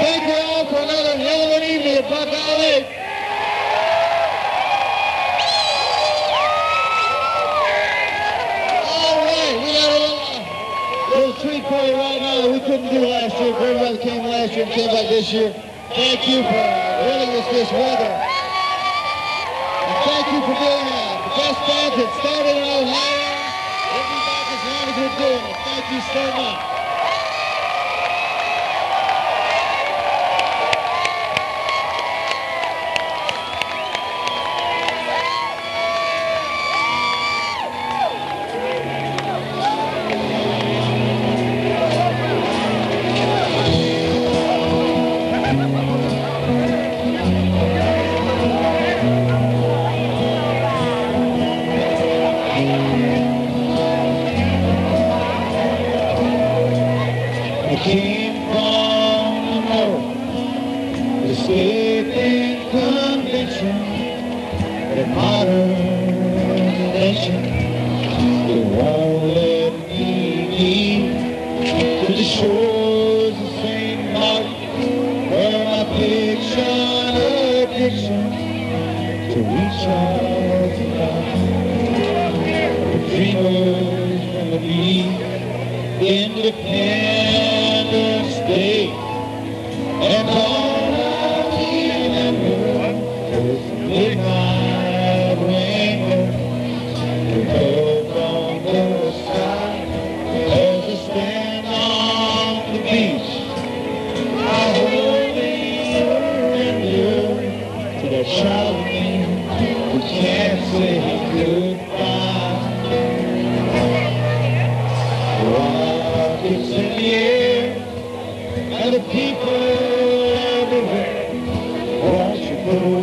Thank you all for another hell of an evening at Buckeye Lake. All right, we got a little treat party right now that we couldn't do last year. For everybody that came last year and came back this year, thank you for willing us this weather. And thank you for being the best bands that started in Ohio. We'll be back as long as we're doing it. Thank you so much. Came from the north, escaping conviction that modern nation, it won't let me leave to the shores of St. Martin, where my fiction addiction to reach out to God. The dreamers from the deep, independent state, and all I remember is the midnight rainbow, the hope on the sky as I stand on the beach. I wholly surrender to that child of me who can't say goodbye. Rockets in the air, and the people everywhere. Won't you put